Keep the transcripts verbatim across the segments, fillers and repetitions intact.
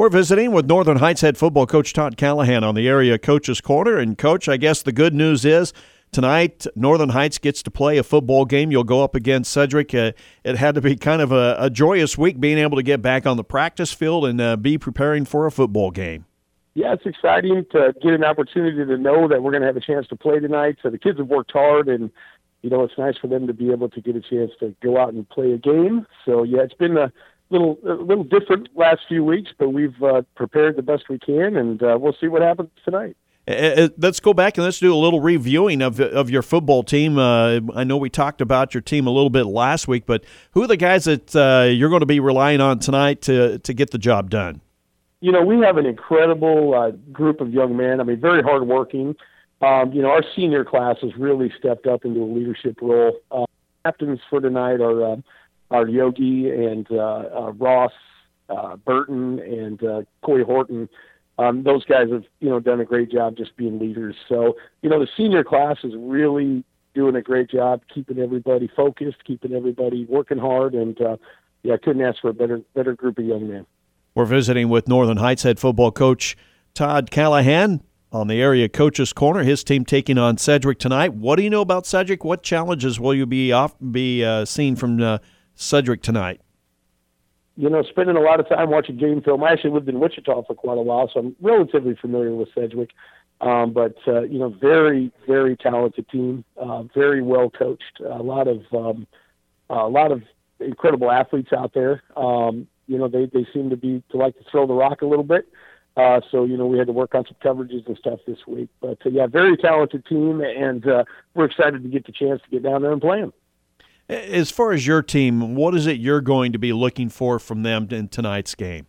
We're visiting with Northern Heights head football coach Todd Callahan on the Area Coaches Corner. And, Coach, I guess the good news is tonight Northern Heights gets to play a football game. You'll go up against Sedgwick. Uh, it had to be kind of a, a joyous week being able to get back on the practice field and uh, be preparing for a football game. Yeah, it's exciting to get an opportunity to know that we're going to have a chance to play tonight. So the kids have worked hard, and, you know, it's nice for them to be able to get a chance to go out and play a game. So, yeah, it's been a little a little different last few weeks, but we've uh, prepared the best we can, and uh, we'll see what happens tonight. Uh, let's go back and let's do a little reviewing of of your football team. Uh, I know we talked about your team a little bit last week, but who are the guys that uh, you're going to be relying on tonight to to get the job done? You know, we have an incredible uh, group of young men. I mean, very hardworking. Um, you know, our senior class has really stepped up into a leadership role. Uh, captains for tonight are uh, are Yogi and uh, uh, Ross uh, Burton and uh, Coy Horton. Um, those guys have, you know, done a great job just being leaders. So, you know, the senior class is really doing a great job keeping everybody focused, keeping everybody working hard, and uh, yeah, I couldn't ask for a better better group of young men. We're visiting with Northern Heights head football coach Todd Callahan on the Area Coaches Corner. His team taking on Sedgwick tonight. What do you know about Sedgwick? What challenges will you be off, be uh, seeing from uh, Sedgwick tonight? You know, spending a lot of time watching game film. I actually lived in Wichita for quite a while, so I'm relatively familiar with Sedgwick. Um, but, uh, you know, very, very talented team, uh, very well coached. A lot of um, a lot of incredible athletes out there. Um, you know, they, they seem to be to like to throw the rock a little bit. Uh, so, you know, we had to work on some coverages and stuff this week. But, uh, yeah, very talented team, and uh, we're excited to get the chance to get down there and play them. As far as your team, what is it you're going to be looking for from them in tonight's game?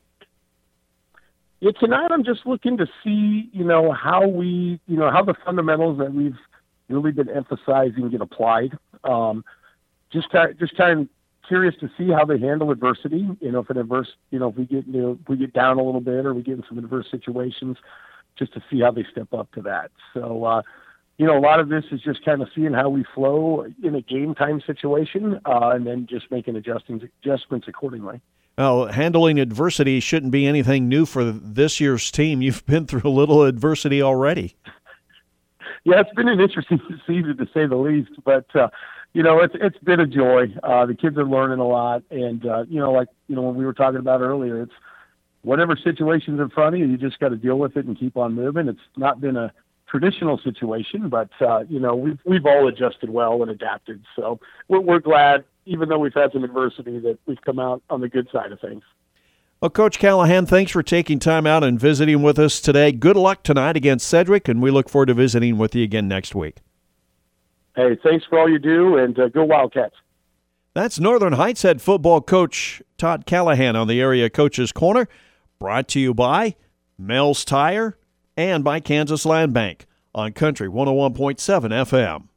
Yeah, tonight I'm just looking to see, you know, how we, you know, how the fundamentals that we've really been emphasizing get applied. Um, just, kind, just kind of curious to see how they handle adversity. You know, if an adverse, you know, if we get, you know, if we get down a little bit or we get in some adverse situations, just to see how they step up to that. So, uh, you know, a lot of this is just kind of seeing how we flow in a game time situation, uh, and then just making adjustments adjustments accordingly. Well, handling adversity shouldn't be anything new for this year's team. You've been through a little adversity already. Yeah, it's been an interesting season to say the least, but uh, you know, it's it's been a joy. Uh, the kids are learning a lot, and uh, you know, like you know, when we were talking about earlier, it's whatever situation's in front of you, you just got to deal with it and keep on moving. It's not been a traditional situation, but uh, you know, we've we've all adjusted well and adapted. So we're, we're glad, even though we've had some adversity, that we've come out on the good side of things. Well, Coach Callahan, thanks for taking time out and visiting with us today. Good luck tonight against Sedgwick, and we look forward to visiting with you again next week. Hey, thanks for all you do, and uh, go Wildcats. That's Northern Heights head football coach Todd Callahan on the Area Coaches Corner, brought to you by Mel's Tire and by Kansas Land Bank on Country one oh one point seven F M.